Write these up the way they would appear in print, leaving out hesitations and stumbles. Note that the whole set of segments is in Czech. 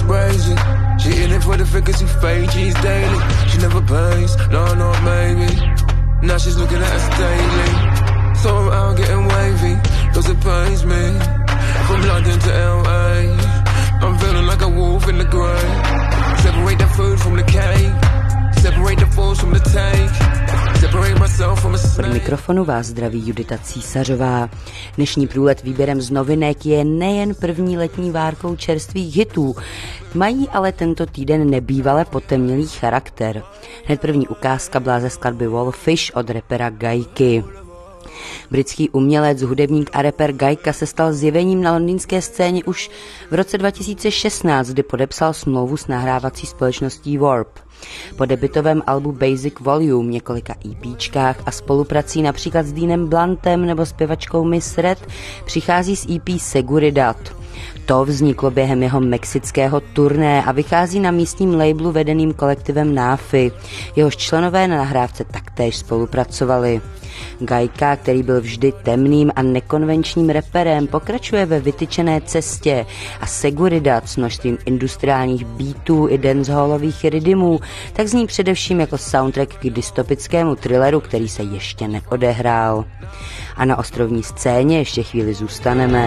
it's brazen. She in it for the frequency fade, she's daily. She never pays, no, not maybe. Now she's looking at us daily. So I'm out getting wavy, cause it pains me. From London to LA, I'm feeling like a wolf in the grey. Separate the food from the cake, separate the fools from the take, separate myself from a snake. Od mikrofonu vás zdraví Judita Císařová. Dnešní průlet výběrem z novinek je nejen první letní várkou čerstvých hitů, mají ale tento týden nebývale potemnělý charakter. Hned první ukázka byla ze skladby Wallfish od rapera Gajky. Britský umělec, hudebník a rapper Gajka se stal zjevením na londýnské scéně už v roce 2016, kdy podepsal smlouvu s nahrávací společností Warp. Po debutovém albu Basic Volume, několika EPčkách a spoluprací například s Deanem Bluntem nebo zpěvačkou Miss Red přichází z EP Seguridad. To vzniklo během jeho mexického turné a vychází na místním labelu vedeným kolektivem Náfy. Jehož členové na nahrávce taktéž spolupracovali. Gajka, který byl vždy temným a nekonvenčním rapperem, pokračuje ve vytyčené cestě a Seguridad s množstvím industriálních beatů i dancehallových rhythmů tak zní především jako soundtrack k dystopickému thrilleru, který se ještě neodehrál. A na ostrovní scéně ještě chvíli zůstaneme.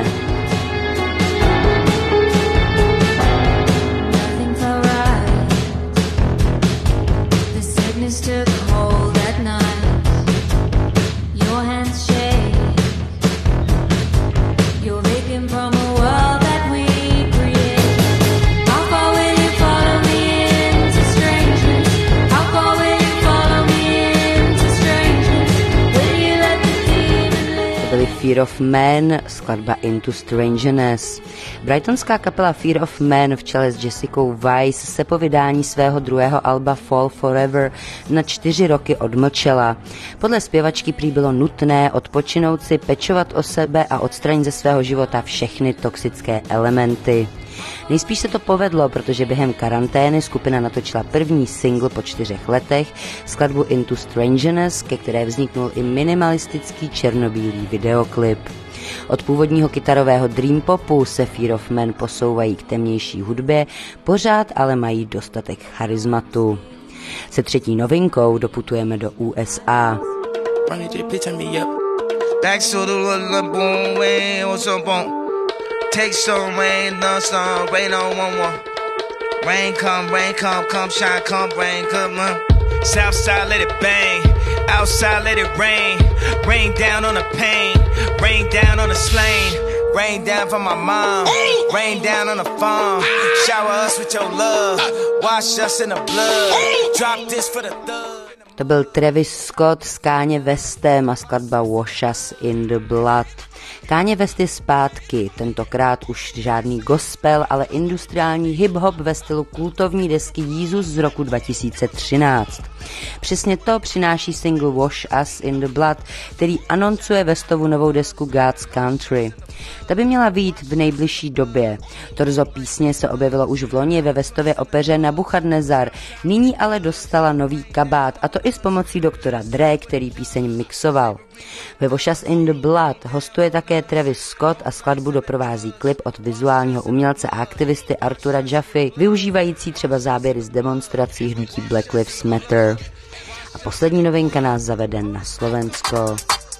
Fear of Man, skladba Into Strangeness. Brightonská kapela Fear of Man v čele s Jessicou Weiss se po vydání svého druhého alba Fall Forever na 4 roky odmlčela. Podle zpěvačky prý bylo nutné odpočinout si, pečovat o sebe a odstranit ze svého života všechny toxické elementy. Nejspíš se to povedlo, protože během karantény skupina natočila první single po 4 letech, skladbu Into Strangeness, ke které vzniknul i minimalistický černobílý videoklip. Od původního kytarového dream popu se Fear of Man posouvají k temnější hudbě, pořád ale mají dostatek charizmatu. Se třetí novinkou doputujeme do USA. Take some rain, done some rain on 1-1. Rain come, shine, come, rain, come on. Southside, let it bang. Outside, let it rain. Rain down on the pain. Rain down on the slain. Rain down from my mom. Rain down on the farm. Shower us with your love. Wash us in the blood. Drop this for the thug. To byl Travis Scott s Kanye Westem a skladba Wash Us in the Blood. Kanye West je zpátky, tentokrát už žádný gospel, ale industriální hip-hop ve stylu kultovní desky Jesus z roku 2013. Přesně to přináší single Wash Us in the Blood, který anoncuje Westovu novou desku God's Country. Ta by měla vyjít v nejbližší době. Torzo písně se objevilo už v loni ve Westově opeře Nabuchadnezzar, nyní ale dostala nový kabát, a to i s pomocí doktora Dre, který píseň mixoval. Ve Wash Us in the Blood hostuje také Travis Scott a skladbu doprovází klip od vizuálního umělce a aktivisty Artura Jaffy, využívající třeba záběry z demonstrací hnutí Black Lives Matter. A poslední novinka nás zavede na Slovensko.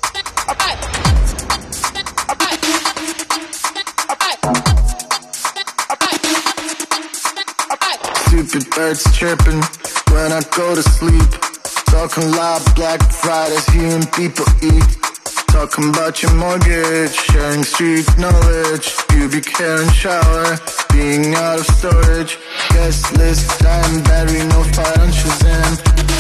Stupid birds chirping when I go to sleep. Talking loud, Black Fridays, hearing people eat. Talking about your mortgage, sharing street knowledge. Pubic hair and shower, being out of storage. Guest list, time battery, no financial Shazam.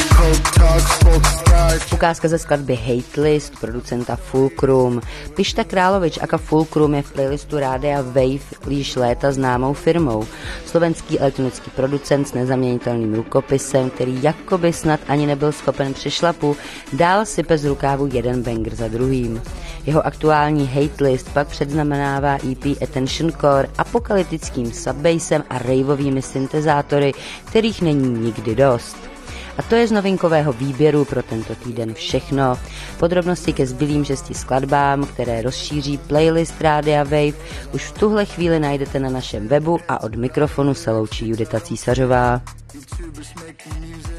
Ukázka ze skladby Hate List producenta Fulcrum. Pišta Královič aka Fulcrum je v playlistu rádia Wave již léta známou firmou. Slovenský elektronický producent s nezaměnitelným rukopisem, který jakoby snad ani nebyl schopen přešlapu, dál sype z rukávu jeden banger za druhým. Jeho aktuální Hate List pak předznamenává EP Attention Core apokalyptickým subbassem a raveovými syntezátory, kterých není nikdy dost. A to je z novinkového výběru pro tento týden všechno. Podrobnosti ke zbylým 6 skladbám, které rozšíří playlist Rádia Wave, už v tuhle chvíli najdete na našem webu a od mikrofonu se loučí Judita Císařová.